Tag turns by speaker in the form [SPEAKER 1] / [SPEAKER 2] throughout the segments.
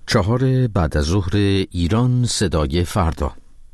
[SPEAKER 1] 4 بعد از ظهر ایران، صدای فردا.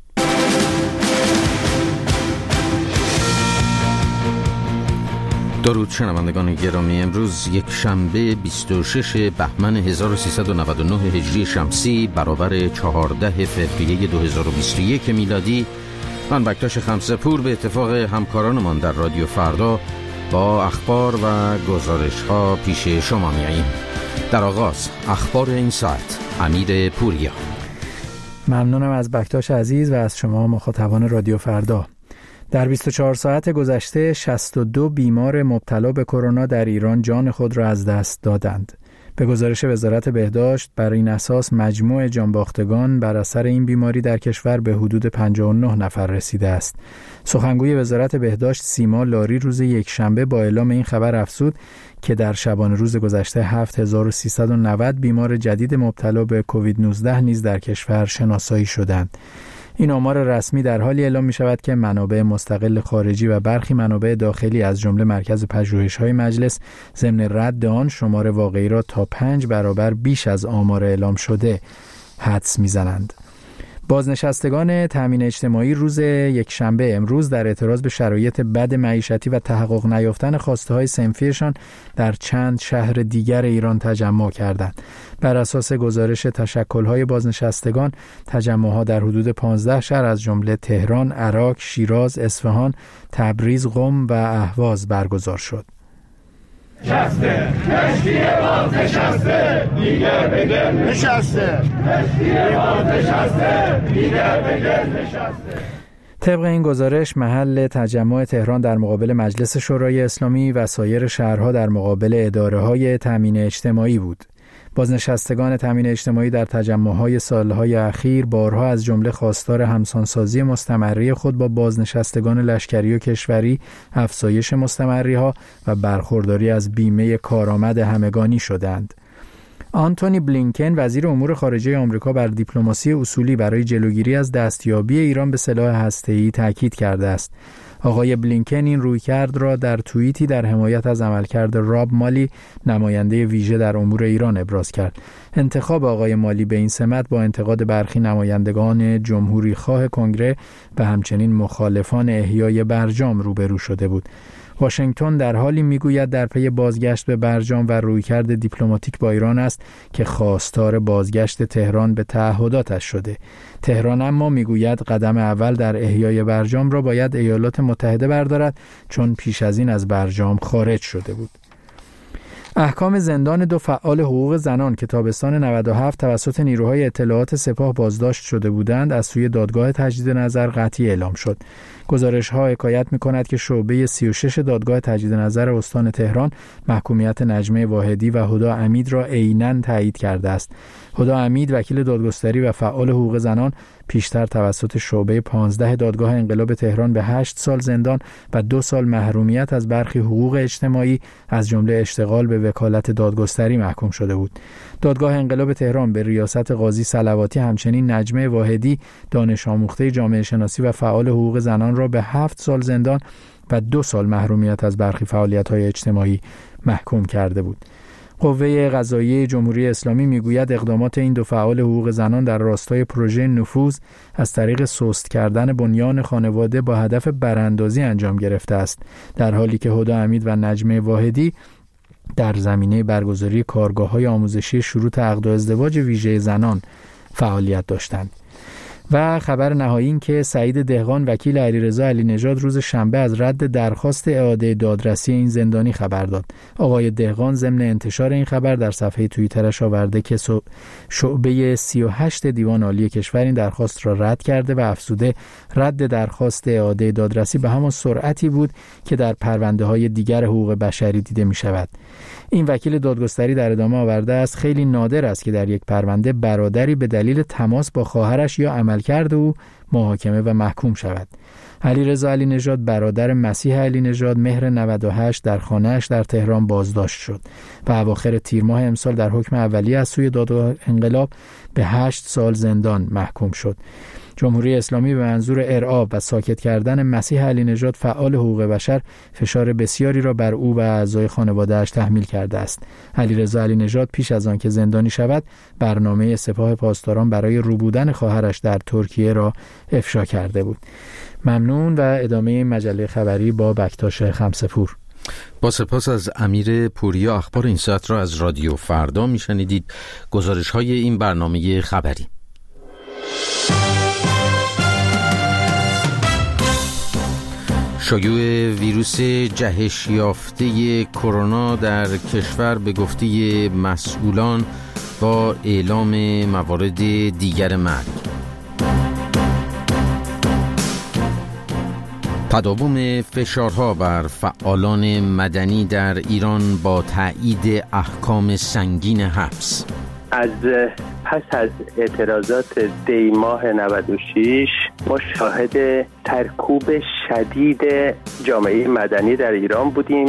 [SPEAKER 1] درود شنوندگان گرامی، امروز یک شنبه 26 بهمن 1399 هجری شمسی برابر 14 فوریه 2021 میلادی، من بکتاش خمسه‌پور به اتفاق همکارانمان در رادیو فردا با اخبار و گزارش‌ها پیش شما میاییم. در آغاز اخبار این ساعت، امیر پوریا.
[SPEAKER 2] ممنونم از بکتاش عزیز و از شما مخاطبان رادیو فردا. در 24 ساعت گذشته 62 بیمار مبتلا به کرونا در ایران جان خود را از دست دادند. به گزارش وزارت بهداشت، بر این اساس مجموع جانباختگان بر اثر این بیماری در کشور به حدود 59 نفر رسیده است. سخنگوی وزارت بهداشت سیما لاری روز یکشنبه با اعلام این خبر افزود که در شبانه روز گذشته 7390 بیمار جدید مبتلا به کووید 19 نیز در کشور شناسایی شدند. این آمار رسمی در حالی اعلام می شود که منابع مستقل خارجی و برخی منابع داخلی از جمله مرکز پژوهش‌های مجلس ضمن رد آن شمار واقعی را تا 5 برابر بیش از آمار اعلام شده حدس می‌زنند. بازنشستگان تامین اجتماعی روز یکشنبه امروز در اعتراض به شرایط بد معیشتی و تحقق نیافتن خواسته‌های صنفیشان در چند شهر دیگر ایران تجمع کردند. بر اساس گزارش تشکل‌های بازنشستگان، تجمع‌ها در حدود 15 شهر از جمله تهران، عراق، شیراز، اصفهان، تبریز، قم و اهواز برگزار شد.
[SPEAKER 3] نشسته کشتی باز نشسته دیگر به گل نشسته کشتی باز نشسته دیگر به گل نشسته.
[SPEAKER 2] طبق این گزارش محل تجمع تهران در مقابل مجلس شورای اسلامی و سایر شهرها در مقابل اداره‌های تامین اجتماعی بود. بازنشستگان تامین اجتماعی در تجمع‌های سالهای اخیر بارها از جمله خواستار همسانسازی مستمری خود با بازنشستگان لشکری و کشوری، افزایش مستمری‌ها و برخورداری از بیمه کارآمد همگانی شدند. آنتونی بلینکن وزیر امور خارجه آمریکا بر دیپلماسی اصولی برای جلوگیری از دستیابی ایران به سلاح هسته‌ای تاکید کرده است. آقای بلینکن این رویکرد را در توییتی در حمایت از عملکرد راب مالی، نماینده ویژه در امور ایران، ابراز کرد. انتخاب آقای مالی به این سمت با انتقاد برخی نمایندگان جمهوری خواه کنگره و همچنین مخالفان احیای برجام روبرو شده بود. واشنگتن در حالی میگوید در پی بازگشت به برجام و رویکرد دیپلماتیک با ایران است که خواستار بازگشت تهران به تعهداتش شده. تهران اما میگوید قدم اول در احیای برجام را باید ایالات متحده بردارد، چون پیش از این از برجام خارج شده بود. احکام زندان 2 فعال حقوق زنان که تابستان 97 توسط نیروهای اطلاعات سپاه بازداشت شده بودند از سوی دادگاه تجدید نظر قطعی اعلام شد. گزارش‌ها حکایت می‌کند که شعبه 36 دادگاه تجدید نظر استان تهران محکومیت نجمه واحدی و هدی امید را عیناً تایید کرده است. هدی امید وکیل دادگستری و فعال حقوق زنان پیشتر توسط شعبه 15 دادگاه انقلاب تهران به 8 سال زندان و 2 سال محرومیت از برخی حقوق اجتماعی از جمله اشتغال به وکالت دادگستری محکوم شده بود. دادگاه انقلاب تهران به ریاست قاضی صلواتی همچنین نجمه واحدی دانش آموخته جامعه شناسی و فعال حقوق زنان را به 7 سال زندان و 2 سال محرومیت از برخی فعالیت‌های اجتماعی محکوم کرده بود. قوه قضاییه جمهوری اسلامی میگوید اقدامات این 2 فعال حقوق زنان در راستای پروژه نفوذ از طریق سست کردن بنیان خانواده با هدف براندازی انجام گرفته است، در حالی که هدی امید و نجمه واحدی در زمینه برگزاری کارگاه‌های آموزشی شروط عقد و ازدواج ویژه زنان فعالیت داشتند. و خبر نهایی این که سعید دهقان وکیل علیرضا علی نژاد روز شنبه از رد درخواست اعاده دادرسی این زندانی خبر داد. آقای دهقان ضمن انتشار این خبر در صفحه توییترش آورده که شعبه 38 دیوان عالی کشور این درخواست را رد کرده و افزوده رد درخواست اعاده دادرسی به همان سرعتی بود که در پرونده‌های دیگر حقوق بشری دیده می شود. این وکیل دادگستری در ادامه آورده است خیلی نادر است که در یک پرونده برادری به دلیل تماس با خواهرش یا عملکرد او محاکمه و محکوم شود. علیرضا علی نژاد برادر مسیح علی نژاد مهر 98 در خانه‌اش در تهران بازداشت شد و اواخر تیر ماه امسال در حکم اولیه از سوی دادگاه انقلاب به 8 سال زندان محکوم شد. جمهوری اسلامی به منظور ارعاب و ساکت کردن مسیح علی نژاد فعال حقوق بشر فشار بسیاری را بر او و اعضای خانواده‌اش تحمیل کرده است. علیرضا علی نژاد پیش از آن که زندانی شود برنامه سپاه پاسداران برای روبودن خواهرش در ترکیه را افشا کرده بود. ممنون و ادامه مجله خبری با بکتاش خمسه‌پور.
[SPEAKER 1] با سپاس از امیر پوریا. اخبار این ساعت را از رادیو فردا میشنیدید. گزارش های این برنامه خبری: شیوع ویروس جهش یافته کرونا در کشور به گفته مسئولان با اعلام موارد دیگر مرگ. تداوم فشارها بر فعالان مدنی در ایران با تایید احکام سنگین حبس.
[SPEAKER 4] از پس از اعتراضات دی ماه 96 ما شاهد ترکوب شدید جامعه مدنی در ایران بودیم.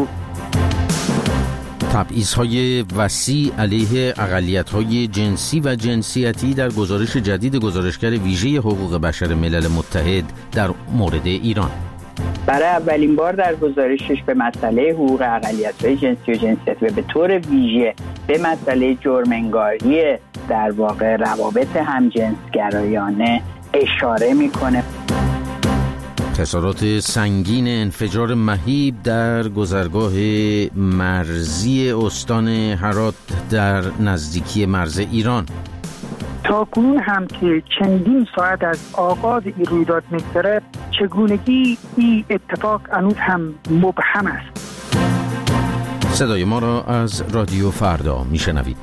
[SPEAKER 1] تبعیض‌های وسیع علیه اقلیت‌های جنسی و جنسیتی در گزارش جدید گزارشگر ویژه حقوق بشر ملل متحد در مورد ایران.
[SPEAKER 5] برای اولین بار در گزارشش به مسئله حقوق اقلیت‌های جنسی و جنسیتی و به طور ویژه به مسئله جرم‌انگاری در واقع روابط همجنسگرایانه اشاره میکنه.
[SPEAKER 1] خسارات سنگین انفجار مهیب در گذرگاه مرزی استان هرات در نزدیکی مرز ایران.
[SPEAKER 6] تاکنون هم که چندین ساعت از آغاز این رویداد می‌گذره، چگونگی این اتفاق هنوز هم مبهم است.
[SPEAKER 1] صدای ما را از رادیو فردا میشنوید.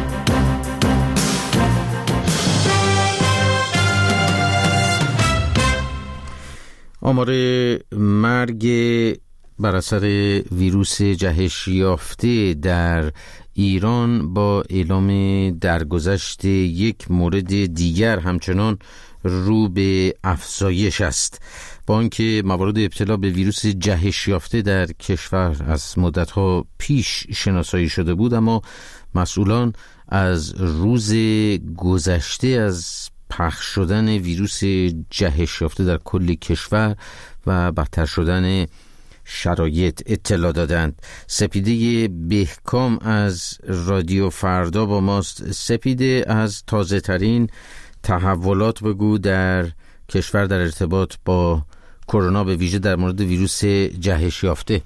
[SPEAKER 1] آمار مرگ بر اثر ویروس جهش یافته در ایران با اعلام درگذشت یک مورد دیگر همچنان رو به افزایش است. با آنکه موارد ابتلا به ویروس جهش یافته در کشور از مدت‌ها پیش شناسایی شده بود، اما مسئولان از روز گذشته از پخش شدن ویروس جهش یافته در کل کشور و بدتر شدن شرایط اطلاع دادند. سپیده بهکام از رادیو فردا با ماست. سپیده، از تازه ترین تحولات بگو در کشور در ارتباط با کرونا، به ویژه در مورد ویروس جهش یافته.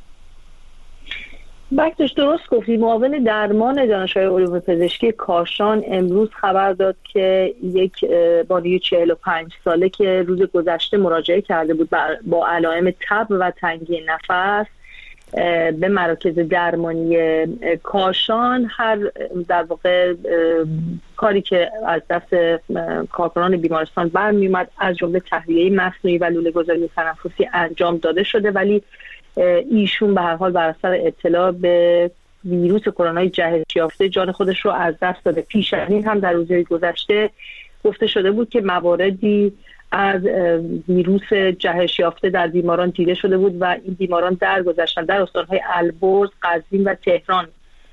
[SPEAKER 7] بکتش درست گفتی. معاون درمان دانشگاه علوم پزشکی کاشان امروز خبر داد که یک بانوی 45 ساله که روز گذشته مراجعه کرده بود با علائم تب و تنگی نفس به مراکز درمانی کاشان، هر در واقع کاری که از دست کارکنان بیمارستان برمی اومد از جمله تهویه مصنوعی و لوله گذاری تنفسی انجام داده شده، ولی ایشون به هر حال بر اثر اطلاع به ویروس کرونا جهش یافته جان خودش رو از دست داده. پیش از این هم در روزهای گذشته گفته شده بود که مواردی از ویروس جهش یافته در بیماران دیده شده بود و این بیماران درگذشتن در استان‌های البرز، قزوین و تهران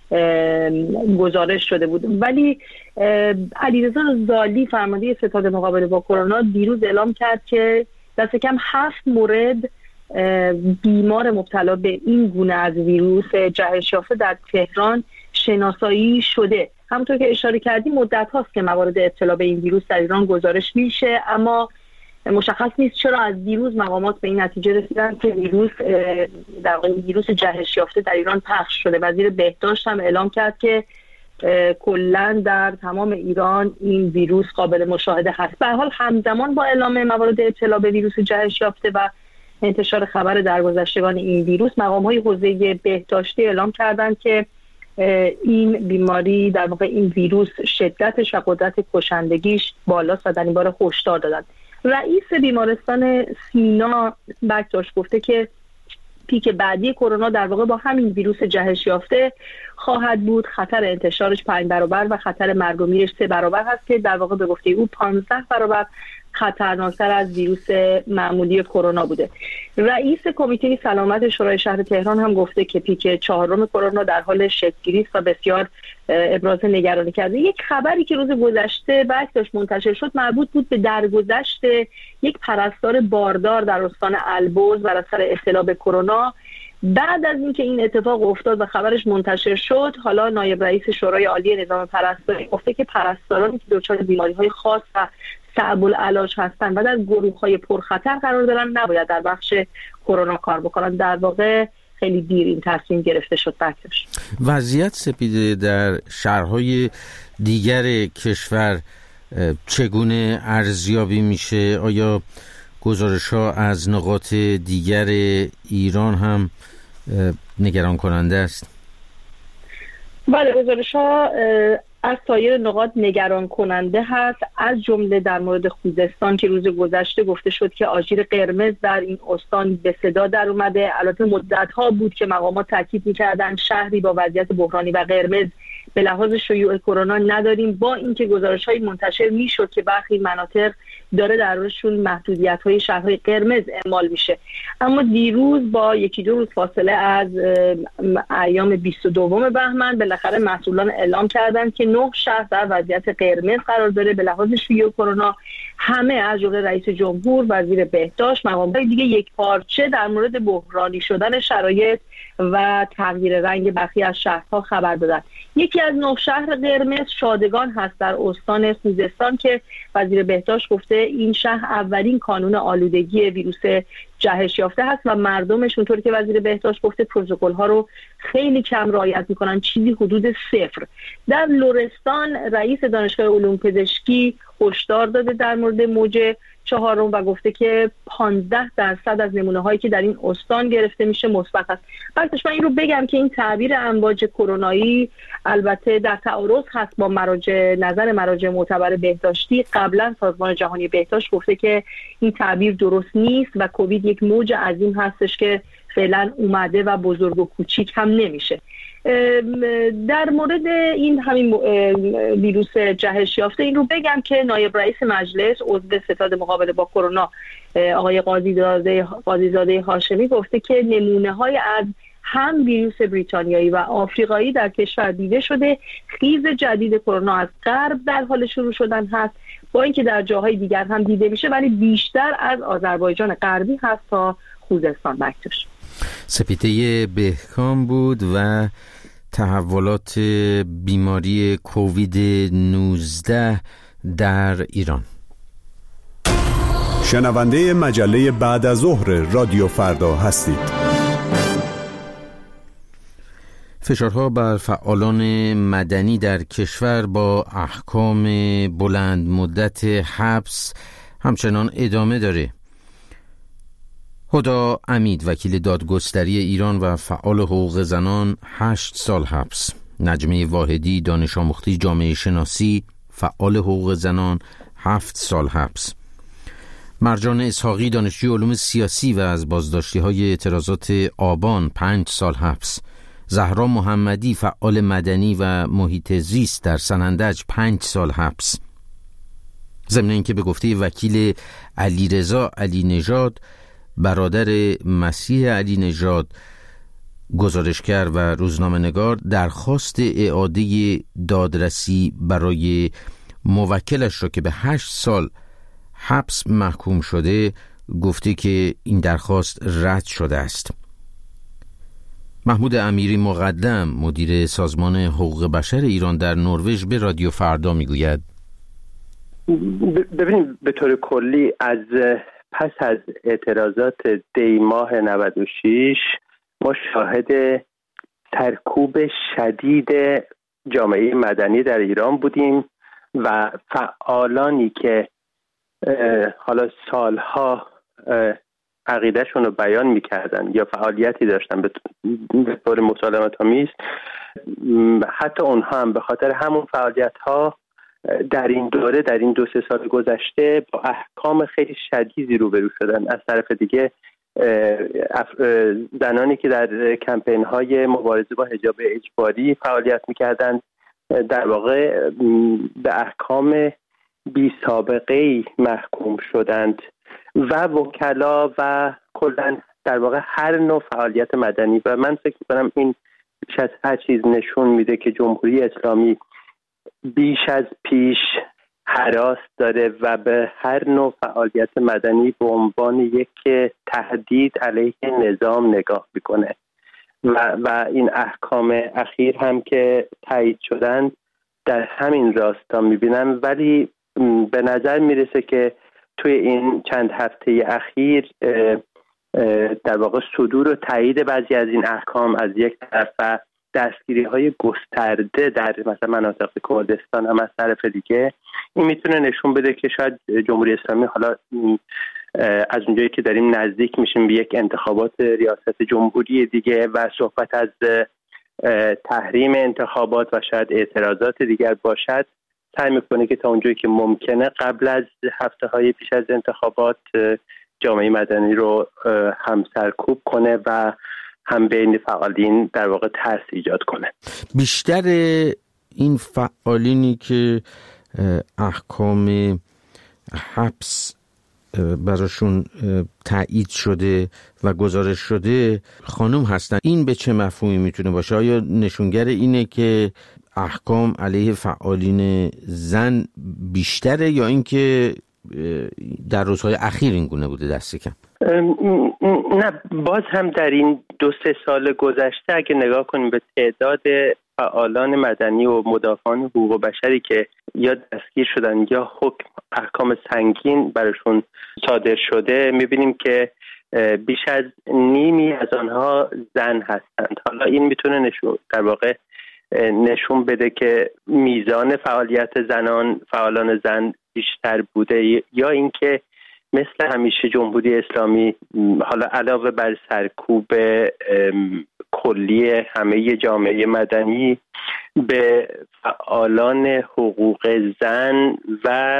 [SPEAKER 7] گزارش شده بود. ولی علیرضا زالی فرمانده ستاد مقابله با کرونا دیروز اعلام کرد که دست کم 7 مورد بیمار مبتلا به این گونه از ویروس جهش یافته در تهران شناسایی شده. همونطور که اشاره کردیم مدت هاست که موارد ابتلا به این ویروس در ایران گزارش میشه، اما مشخص نیست چرا از دیروز مقامات به این نتیجه رسیدن که ویروس جهش یافته در ایران پخش شده. وزیر بهداشت هم اعلام کرد که کلاً در تمام ایران این ویروس قابل مشاهده هست. به هر حال همزمان با اعلام موارد ابتلا به ویروس جهش یافته و انتشار خبر درگذشتگان این ویروس، مقام‌های حوزه بهداشتی اعلام کردند که این بیماری در واقع این ویروس شدتش و قدرت کشندگیش بالاست و در این باره هشدار دادند. رئیس بیمارستان سینا بکتاش گفته که پیک بعدی کرونا در واقع با همین ویروس جهش یافته خواهد بود. خطر انتشارش 5 برابر و خطر مرگ و میرش 3 برابر هست که در واقع به گفته او 15 برابر خطرناکتر از ویروس معمولی کرونا بوده. رئیس کمیته سلامت شورای شهر تهران هم گفته که پیک 4 کرونا در حال شکل‌گیری است و بسیار ابراز نگرانی کرده. یک خبری که روز گذشته داشت منتشر شد مربوط بود به درگذشت یک پرستار باردار در استان البرز بر اثر ابتلا به کرونا. بعد از اینکه این اتفاق افتاد و خبرش منتشر شد، حالا نایب رئیس شورای عالی نظام پرستاری گفته که پرستارانی که دچار بیماری‌های خاص و صعب العلاج هستند و در گروه‌های پرخطر قرار دارن نباید در بخش کرونا کار بکنن. در واقع خیلی دیر این تصمیم گرفته شد. بکش
[SPEAKER 1] وضعیت سپیده در شهرهای دیگر کشور چگونه ارزیابی میشه؟ آیا گزارش‌ها از نقاط دیگر ایران هم نگران کننده است؟
[SPEAKER 7] بله، گزارش‌ها از سایر نقاط نگران کننده هست، از جمله در مورد خوزستان که روز گذشته گفته شد که آژیر قرمز در این استان به صدا در اومده. البته مدت‌ها بود که مقامات تاکید می‌کردن شهری با وضعیت بحرانی و قرمز به لحاظ شیوع کرونا نداریم، با اینکه گزارش‌های منتشر می‌شد که برخی مناطق داره درشون محدودیت‌های شهرهای قرمز اعمال میشه. اما دیروز با 1-2 روز فاصله از ایام 22 بهمن بالاخره مسئولان اعلام کردند که 9 شهر در وضعیت قرمز قرار داره به لحاظ شیوع کرونا. همه از جمله رئیس جمهور، وزیر بهداشت، مقامات دیگه یک پارچه در مورد بحرانی شدن شرایط و تغییر رنگ برخی از شهرها خبر دادن. یکی از 9 شهر قرمز شادگان هست در استان خوزستان که وزیر بهداشت گفته این شهر اولین کانون آلودگی ویروس جهش یافته هست و مردمش اونطوری که وزیر بهداشت گفته پروتکل ها رو خیلی کم رعایت میکنن، چیزی حدود 0. در لرستان رئیس دانشگاه علوم پزشکی هشدار داده در مورد موج 4 و گفته که 15% از نمونه هایی که در این استان گرفته میشه مثبت است. بعدش من این رو بگم که این تعبیر امواج کرونایی البته در تعارض هست با نظر مراجع معتبر بهداشتی. قبلا سازمان جهانی بهداشت گفته که این تعبیر درست نیست و کووید یک موج عظیم هستش که فعلا اومده و بزرگ و کوچیک هم نمیشه. در مورد این همین ویروس جهش یافته این رو بگم که نایب رئیس مجلس عضو ستاد مقابله با کرونا آقای قاضیزاده هاشمی گفته که نمونه‌های از هم ویروس بریتانیایی و آفریقایی در کشور دیده شده. خیز جدید کرونا از غرب در حال شروع شدن هست، با اینکه در جاهای دیگر هم دیده میشه ولی بیشتر از آذربایجان غربی هست تا خوزستان. بکتش
[SPEAKER 1] سپیده بهکام بود و تحولات بیماری کووید 19 در ایران.
[SPEAKER 8] شنونده مجله بعد از ظهر رادیو فردا هستید.
[SPEAKER 1] فشارها بر فعالان مدنی در کشور با احکام بلند مدت حبس همچنان ادامه داره. هدا امید وکیل دادگستری ایران و فعال حقوق زنان 8 سال حبس. نجمه واحدی دانش آموخته جامعه شناسی فعال حقوق زنان 7 سال حبس. مرجان اسحاقی دانشجوی علوم سیاسی و از بازداشتی‌های اعتراضات آبان 5 سال حبس. زهرا محمدی فعال مدنی و محیط زیست در سنندج 5 سال حبس. ضمن اینکه به گفته وکیل علیرضا علی نژاد برادر مسیح علی نژاد گزارشگر و روزنامه‌نگار درخواست اعاده دادرسی برای موکلش را که به 8 سال حبس محکوم شده گفته که این درخواست رد شده است. محمود امیری مقدم مدیر سازمان حقوق بشر ایران در نروژ به رادیو فردا میگوید
[SPEAKER 4] ببینید به طور کلی از پس از اعتراضات دی ماه 96 ما شاهد ترکوب شدید جامعه مدنی در ایران بودیم و فعالانی که حالا سالها عقیدهشون رو بیان میکردن یا فعالیتی داشتن به طور مسالمت‌آمیز، حتی اونها هم به خاطر همون فعالیت‌ها در این دوره در این 2-3 سال گذشته با احکام خیلی شدیدی روبرو شدن. از طرف دیگه زنانی که در کمپین‌های مبارزه با حجاب اجباری فعالیت میکردن در واقع به احکام بی سابقه‌ای محکوم شدند و وکلا و کلاً در واقع هر نوع فعالیت مدنی. و من فکر می‌کنم این بیش از هر چیز نشون میده که جمهوری اسلامی بیش از پیش هراس داره و به هر نوع فعالیت مدنی به عنوان یک تهدید علیه نظام نگاه میکنه و این احکام اخیر هم که تایید شدن در همین راستا میبینم. ولی به نظر میرسه که توی این چند هفته اخیر در واقع صدور و تایید بعضی از این احکام از یک طرف و دستگیری‌های گسترده در مثلا مناطق کردستان هم از طرف دیگه، این میتونه نشون بده که شاید جمهوری اسلامی حالا از اونجایی که داریم نزدیک میشیم به یک انتخابات ریاست جمهوری دیگه و صحبت از تحریم انتخابات و شاید اعتراضات دیگر باشد، سعی میکنه که تا اونجایی که ممکنه قبل از هفته‌های پیش از انتخابات جامعه مدنی رو هم سرکوب کنه و هم بین فعالین در واقع ترس ایجاد کنه.
[SPEAKER 1] بیشتر این فعالینی که احکام حبس براشون تایید شده و گزارش شده خانم هستن، این به چه مفهومی میتونه باشه؟ آیا نشونگر اینه که احکام علیه فعالین زن بیشتره یا اینکه در روزهای اخیر این گونه بوده دست کم؟
[SPEAKER 4] نه، باز هم در این 2-3 سال گذشته اگه نگاه کنیم به تعداد فعالان مدنی و مدافعان حقوق بشری که یا دستگیر شدن یا حکم احکام سنگین براشون صادر شده، میبینیم که بیش از نیمی از آنها زن هستند. حالا این میتونه در واقع نشون بده که میزان فعالیت فعالان زن بیشتر بوده یا اینکه مثل همیشه جمهوری اسلامی حالا علاوه بر سرکوب کلی همه جامعه مدنی به فعالان حقوق زن و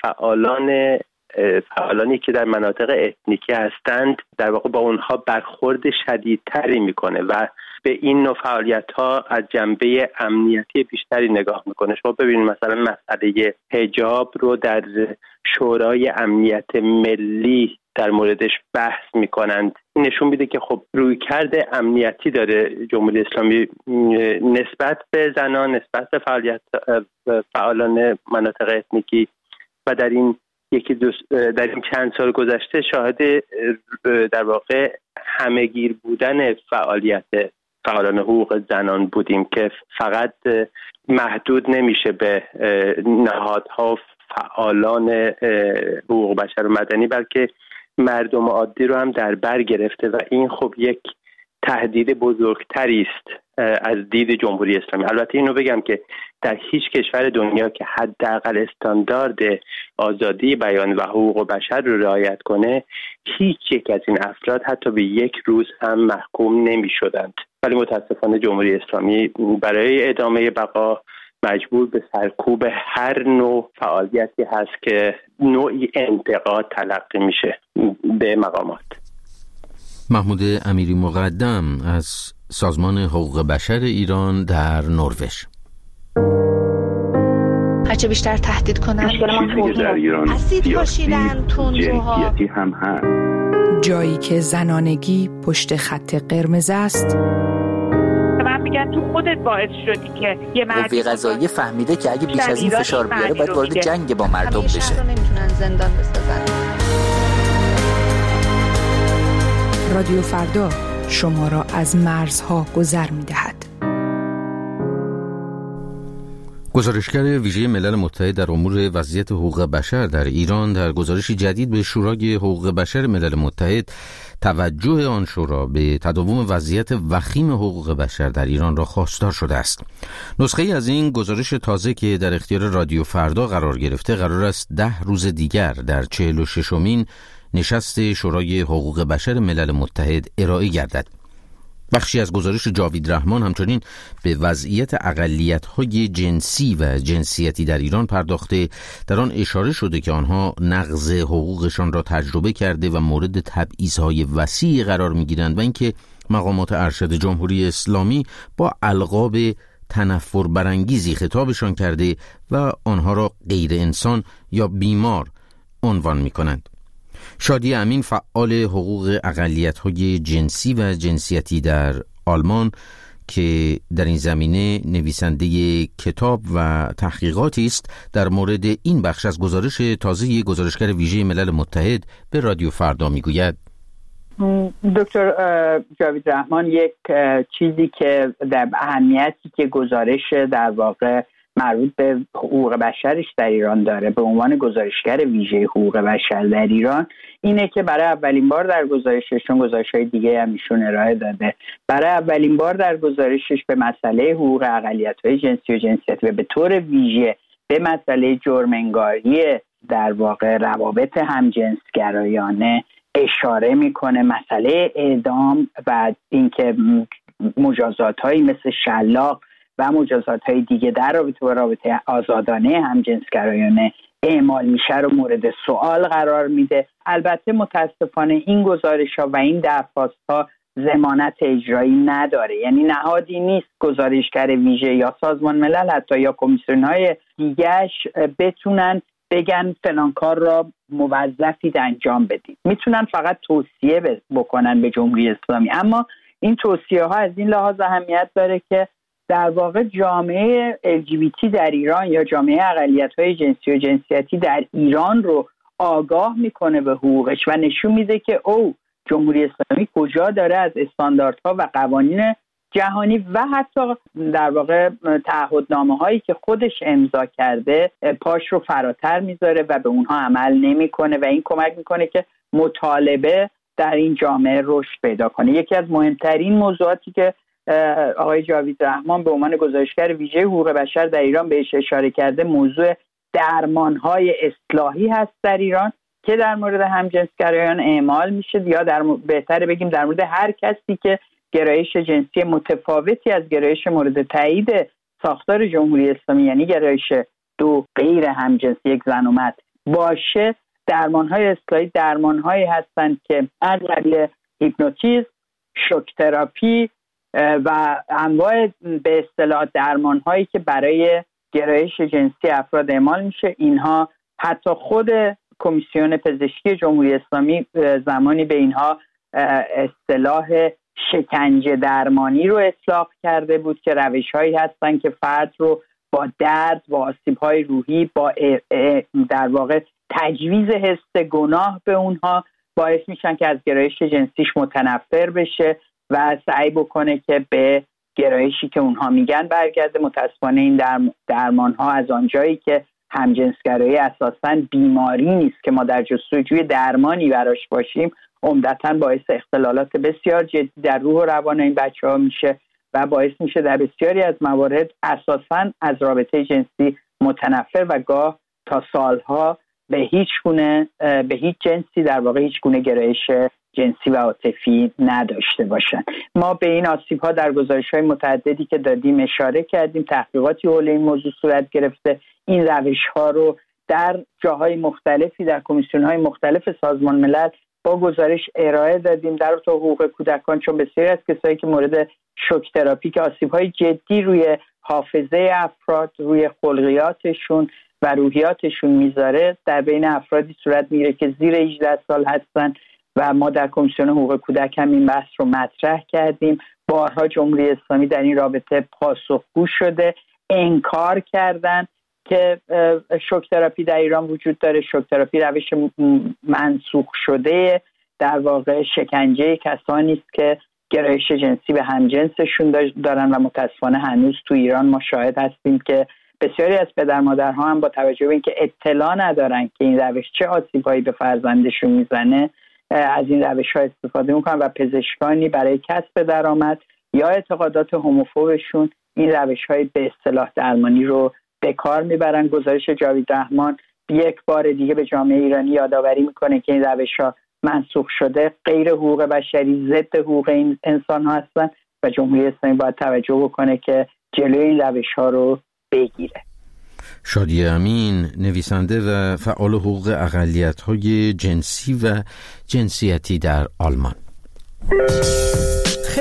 [SPEAKER 4] فعالانی که در مناطق اتنیکی هستند در واقع با اونها برخورد شدیدتری میکنه و به این نوع فعالیت‌ها از جنبه امنیتی بیشتری نگاه میکنه. شما ببینید مثلا مسئله حجاب رو در شورای امنیت ملی در موردش بحث میکنند. این نشون میده که خب رویکرد امنیتی داره جمهوری اسلامی نسبت به زنان، نسبت به فعالان مناطق اتنیکی و در این چند سال گذشته شاهد در واقع همه‌گیر بودن فعالان حقوق زنان بودیم که فقط محدود نمیشه به نهادها و فعالان حقوق بشر و مدنی، بلکه مردم عادی رو هم در بر گرفته و این خب یک تهدید بزرگتری است از دید جمهوری اسلامی. البته اینو بگم که در هیچ کشور دنیا که حداقل استاندارد آزادی بیان و حقوق بشر رو رعایت کنه، هیچ یک از این افراد حتی به یک روز هم محکوم نمی شدند. ولی متاسفانه جمهوری اسلامی برای ادامه بقا مجبور به سرکوب هر نوع فعالیتی هست که نوعی انتقاد تلقی میشه به مقامات.
[SPEAKER 1] محمود امیری مقدم از سازمان حقوق بشر ایران در نروژ.
[SPEAKER 9] هرچه بیشتر تهدید کنن
[SPEAKER 10] در ایران
[SPEAKER 9] اسید پاشیدن،
[SPEAKER 10] جنسیتی هم هست.
[SPEAKER 11] جایی که زنانگی پشت خط قرمز است.
[SPEAKER 6] من میگم تو خودت باعث شدی که یه
[SPEAKER 12] قوه قضاییه فهمیده که اگه بیش از این فشار بیاره باید وارد جنگ با مردم بشه.
[SPEAKER 9] نمیتونن زندان بسازن.
[SPEAKER 11] رادیو فردا شما را از مرزها گذر می‌دهد.
[SPEAKER 1] گزارشگر ویژه ملل متحد در امور وضعیت حقوق بشر در ایران در گزارشی جدید به شورای حقوق بشر ملل متحد توجه آن شورا به تداوم وضعیت وخیم حقوق بشر در ایران را خواستار شده است. نسخه‌ای از این گزارش تازه که در اختیار رادیو فردا قرار گرفته قرار است 10 روز دیگر در 46مین نشست شورای حقوق بشر ملل متحد ارائه گردد. بخشی از گزارش جاوید رحمان همچنین به وضعیت اقلیت‌های جنسی و جنسیتی در ایران پرداخته. در آن اشاره شده که آنها نقض حقوقشان را تجربه کرده و مورد تبعیض‌های وسیعی قرار می‌گیرند و اینکه مقامات ارشد جمهوری اسلامی با القاب تنفر برانگیزی خطابشان کرده و آنها را غیر انسان یا بیمار عنوان می کنند. شادی امین، فعال حقوق اقلیت‌های جنسی و جنسیتی در آلمان که در این زمینه نویسنده کتاب و تحقیقاتی است، در مورد این بخش از گزارش تازه گزارشگر ویژه ملل متحد به رادیو فردا میگوید.
[SPEAKER 5] دکتر جاوید رحمان یک چیزی که در اهمیتی که گزارش در واقع مربوط به حقوق بشرش در ایران داره به عنوان گزارشگر ویژه حقوق بشر در ایران اینه که برای اولین بار در گزارشش، چون گزارش‌های دیگه هم ایشون ارائه داده، برای اولین بار در گزارشش به مسئله حقوق اقلیت‌های جنسی و جنسیتی و به طور ویژه به مسئله جرم‌انگاری در واقع روابط همجنسگرایانه اشاره میکنه. مسئله اعدام و اینکه مجازات‌هایی مثل شلاق و مجازات‌های دیگه در رابطه آزادانه همجنسگرایانه اعمال میشه رو مورد سوال قرار میده. البته متاسفانه این گزارش‌ها و این درخواست‌ها ضمانت اجرایی نداره، یعنی نهادی نیست گزارشگر ویژه یا سازمان ملل حتی یا کمیسیون‌های دیگه‌اش بتونن بگن فلان کار را موظفید انجام بدید. میتونن فقط توصیه بکنن به جمهوری اسلامی، اما این توصیه ها از این لحاظ اهمیت داره که در واقع جامعه LGBT در ایران یا جامعه اقلیت‌های جنسی و جنسیتی در ایران رو آگاه میکنه به حقوقش و نشون میده که جمهوری اسلامی کجا داره از استانداردها و قوانین جهانی و حتی در واقع تعهدنامه هایی که خودش امضا کرده پاش رو فراتر میذاره و به اونها عمل نمیکنه و این کمک میکنه که مطالبه در این جامعه رشد پیدا کنه. یکی از مهمترین موضوعاتی که آقای جاوید رحمان به عنوان گزارشگر ویژه حقوق بشر در ایران بهش اشاره کرده موضوع درمان‌های اصلاحی هست در ایران که در مورد همجنسگرایان اعمال میشه یا بهتره بگیم در مورد هر کسی که گرایش جنسی متفاوتی از گرایش مورد تایید ساختار جمهوری اسلامی یعنی گرایش دو غیر همجنسی یک زن و مرد باشه. درمان‌های اصلاحی درمان‌هایی هستند که از قبیل هیپنوتیزم، شوک تراپی و انواع به اصطلاح درمان‌هایی که برای گرایش جنسی افراد اعمال میشه. اینها حتی خود کمیسیون پزشکی جمهوری اسلامی زمانی به اینها اصطلاح شکنجه درمانی رو اطلاق کرده بود که روش‌هایی هستن که فرد رو با درد، با آسیب‌های روحی، با در واقع تجویز حس گناه به اونها باعث میشن که از گرایش جنسیش متنفر بشه و سعی بکنه که به گرایشی که اونها میگن برگرده. متاسفانه این درمان‌ها از آنجایی که همجنسگرایی اساساً بیماری نیست که ما در جستجوی درمانی براش باشیم، عمدتاً باعث اختلالات بسیار جدی در روح و روان این بچه‌ها میشه و باعث میشه در بسیاری از موارد اساساً از رابطه جنسی متنفر و گاه تا سالها به هیچ جنسی در واقع هیچ گونه گرایش جنسی و عاطفی نداشته باشن. ما به این آسیب‌ها در گزارش‌های متعددی که دادیم اشاره کردیم، تحقیقاتی حول این موضوع صورت گرفته. این روش‌ها رو در جاهای مختلفی در کمیسیون‌های مختلف سازمان ملل با گزارش ارائه دادیم. در رابطه حقوق کودکان چون بسیاری از کسایی که مورد شوک تراپی که آسیب‌های جدی روی حافظه افراد، روی خلقیاتشون و روحیاتشون میذاره، در بین افرادی صورت میگیره که زیر 18 سال هستن و ما در کمیسیون حقوق کودک هم این بحث رو مطرح کردیم. بارها جمهوری اسلامی در این رابطه پاسخگو شده، انکار کردن که شوک تراپی در ایران وجود داره. شوک تراپی روش منسوخ شده در واقع شکنجه کسانی است که گرایش جنسی به همجنسشون دارن و متاسفانه هنوز تو ایران ما شاهد هستیم که بسیاری از پدر مادرها هم با توجه به اینکه اطلاع ندارن که این روش چه آسیب‌هایی به فرزندشون میزنه از این روش‌ها استفاده میکنن و پزشکانی برای کسب درآمد یا اعتقادات هوموفوبشون این روش‌های به اصطلاح درمانی رو به کار میبرن. گزارش جاوید رحمان یک بار دیگه به جامعه ایرانی یادآوری میکنه که این روش‌ها منسوخ شده، غیر حقوق بشری، ضد حقوق این انسان‌ها هستن و جمهوری اسلامی باید توجه بکنه که جلوی این روش‌ها رو بگیره.
[SPEAKER 1] شادی امین، نویسنده و فعال حقوق اقلیت‌های جنسی و جنسیتی در آلمان.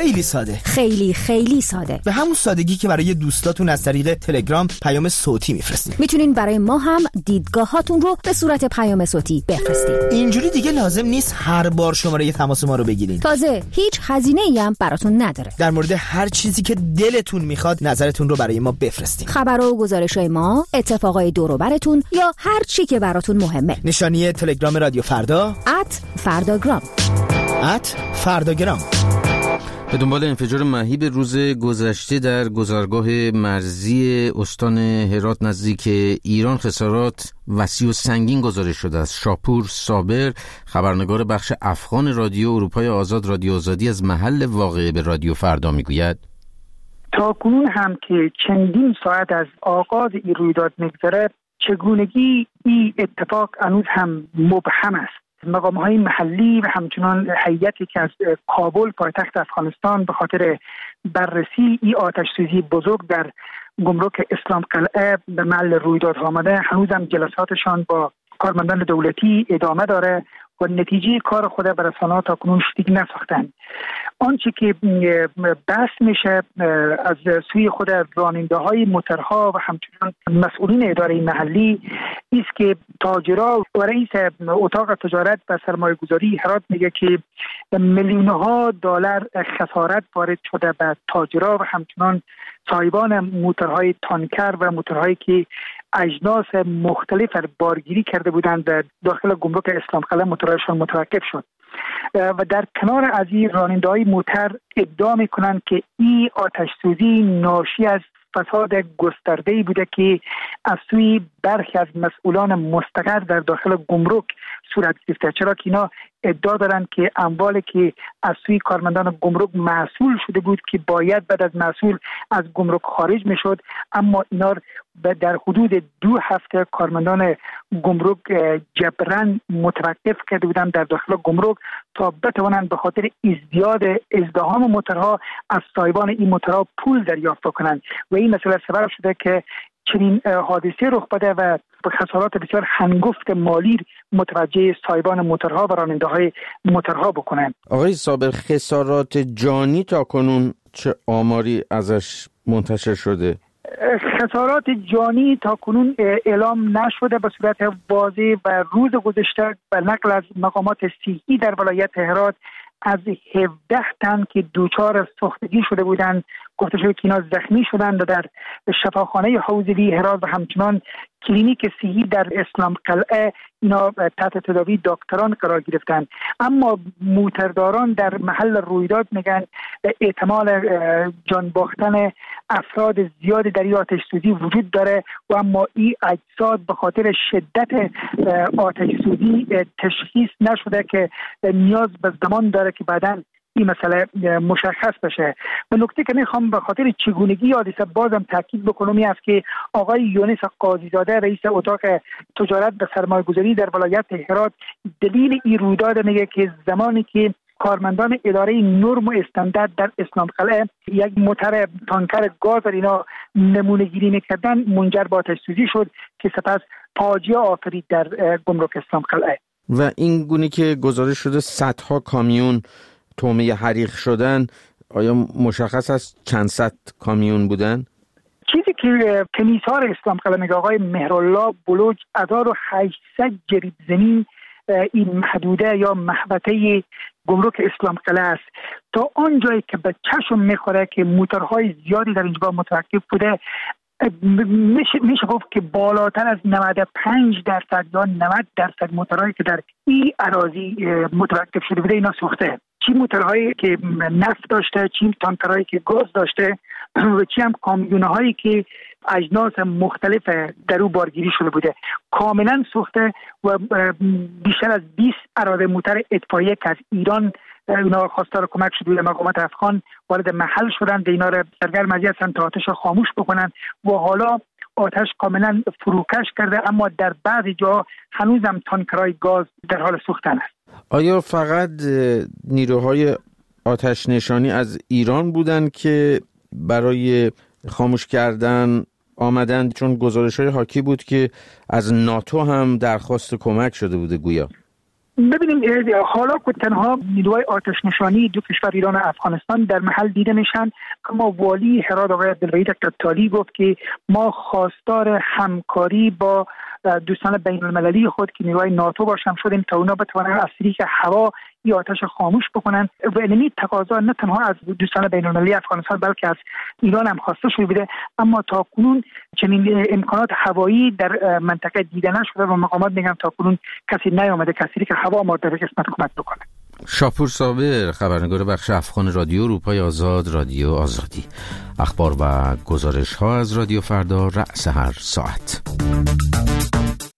[SPEAKER 13] خیلی ساده،
[SPEAKER 14] خیلی خیلی ساده،
[SPEAKER 13] به همون سادگی که برای دوستاتون از طریق تلگرام پیام صوتی میفرستین.
[SPEAKER 14] میتونین برای ما هم دیدگاهاتون رو به صورت پیام صوتی بفرستین.
[SPEAKER 13] اینجوری دیگه لازم نیست هر بار شماره تماس ما رو بگیرین.
[SPEAKER 14] تازه هیچ هزینه‌ای هم براتون نداره.
[SPEAKER 13] در مورد هر چیزی که دلتون میخواد نظرتون رو برای ما بفرستین.
[SPEAKER 14] خبرها و گزارش‌های ما، اتفاقای دور و براتون یا هر چی که براتون مهمه.
[SPEAKER 13] نشانی تلگرام رادیو فردا
[SPEAKER 14] @فرداگرام.
[SPEAKER 13] @فرداگرام.
[SPEAKER 1] به دنبال انفجار مهیب روز گذشته در گذرگاه مرزی استان هرات نزدیک ایران خسارات وسیع و سنگین گزارش شده است. شاپور صابر، خبرنگار بخش افغان رادیو اروپای آزاد رادیو آزادی از محل واقعه به رادیو فردا میگوید
[SPEAKER 6] تاکنون هم که چندین ساعت از آغاز این رویداد میگذره، چگونگی این اتفاق هنوز هم مبهم است. مقام‌های محلی و همچنان هیئتی که از کابل پایتخت افغانستان به خاطر بررسی این آتش سوزی بزرگ در گمرک اسلام قلعه به محل رویداد آمده، هنوز هم جلساتشان با کارمندان دولتی ادامه داره و نتیجه کار خود به رسانه‌ها تاکنون شدید نساختند. آنچه که بحث میشه از سوی خود راننده‌های موترها و همچنان مسئولین اداره محلی است که تاجرها و رئیس اتاق تجارت و سرمایه‌گذاری هرات میگه که میلیون‌ها دلار خسارت وارد شده به تاجرها و همچنان صاحبان موترهای تانکر و موترهایی که اجناس مختلف بارگیری کرده بودند در داخل گمرک اسلام قلعه موترهایشان متوقف شد. و در کنار از این راننده‌های موتر ادعا میکنند که این آتش سوزی ناشی از فساد گسترده‌ای بوده که از سوی برخی از مسئولان مستقر در داخل گمرک صورت گرفته، چرا که اینا ادعا دارند که اموالی که از سوی کارمندان گمرک محصول شده بود که باید بعد از محصول از گمرک خارج میشد، اما اینا در حدود 2 هفته کارمندان گمرک جبران متوقف کرده بودند در داخل گمرک تا بتوانند به خاطر ازدحام موترها از صاحبان این موترها پول دریافت کنند و این مسئله سبب شده که چنین حادثه رخ بده و به خسارات بسیار هنگفت مالی متوجه صاحبان موترها و راننده‌های موترها بکنند.
[SPEAKER 1] آقای صابر، خسارات جانی تا کنون چه آماری ازش منتشر شده؟
[SPEAKER 6] خسارات جانی تا کنون اعلام نشده به صورت واضح و روز گذشته به نقل از مقامات صحی در ولایت هرات از 17 تن که دوچار سوختگی شده بودند گفته شده که اینا زخمی شدند و در شفاخانه حوزوی هرات و همچنان کلینیک صحی در اسلام قلعه اینا تحت تداوی دکتران قرار گرفتند. اما موترداران در محل رویداد میگن احتمال جان باختن افراد زیاد در این آتش سوزی وجود داره و اما این اجساد به خاطر شدت آتش سوزی تشخیص نشده که نیاز به زمان داره که بعداً این مسئله مشخص بشه. و نکته که میخوام به خاطر چگونگی حادثه بازم تاکید بکنم این است که آقای یونس قاضیزاده رئیس اتاق تجارت و سرمایه‌گذاری در ولایت هرات دلیل این رویداد میگه که زمانی که کارمندان اداره نرم و استاندارد در اسلام قلعه یک موتر تانکر گاز اینا نمونه گیری میکردن منجر به آتش سوزی شد که سپس فاجعه آفرید در گمرک اسلام قلعه.
[SPEAKER 1] و این گونه که گزارش شده صدها کامیون تومه حریق شدن، آیا مشخص است چند صد کامیون بودن؟
[SPEAKER 6] چیزی که کمیسار اسلام قلعه میگه آقای مهرالله بلوچ 1800 جریب زمین این محدوده یا محوطه گمرک اسلام قلعه است. تا آنجایی که به چشم میخوره که موترهای زیادی در اینجا متوقف بوده، میشه گفت که بالاتر از 95% یا 90% موترهایی که در این اراضی متوقف شده بوده اینا سوخته. چی موترهایی که نفت داشته، چی تانکرهایی که گاز داشته و چی هم کامیونهایی که اجناس مختلف در او بارگیری شده بوده کاملا سوخته و بیشتر از 20 اراده موتر اطفائیه که از ایران اینا خواستار کمک شده مقامات افغان وارد محل شدن، اینا را سرگرم از هستن تا آتش خاموش بکنن و حالا آتش کاملا فروکش کرده، اما در بعضی جا هنوزم تانکرهای گاز در حال سوختن است.
[SPEAKER 1] آیا فقط نیروهای آتش نشانی از ایران بودند که برای خاموش کردن آمدند؟ چون گزارش‌های حاکی بود که از ناتو هم درخواست کمک شده بوده گویا.
[SPEAKER 6] ببینیم حالا که تنها نیروهای آتش نشانی دو کشور ایران و افغانستان در محل دیده میشن، اما والی هرات آقای عبدالوحید اکتالی گفت که ما خواستار همکاری با دوستان بین المللی خود که نیروهای ناتو باشن شدیم تا اونا بتوانن از طریق هوا یا آتش خاموش بکنن و اینمی تقاضا نه تنها از دوستان بین المللی افغانستان بلکه از ایران هم خواسته شده بوده، اما تا کنون چنین امکانات هوایی در منطقه دیده نشده و مقامات میگن تا کنون کسی نیامده کسی که هوا ما در قسمت کمک بکنه.
[SPEAKER 1] شاپور صابر، خبرنگار بخش افغان رادیو اروپای آزاد، رادیو آزادی. اخبار و گزارش ها از رادیو فردا رأس هر ساعت.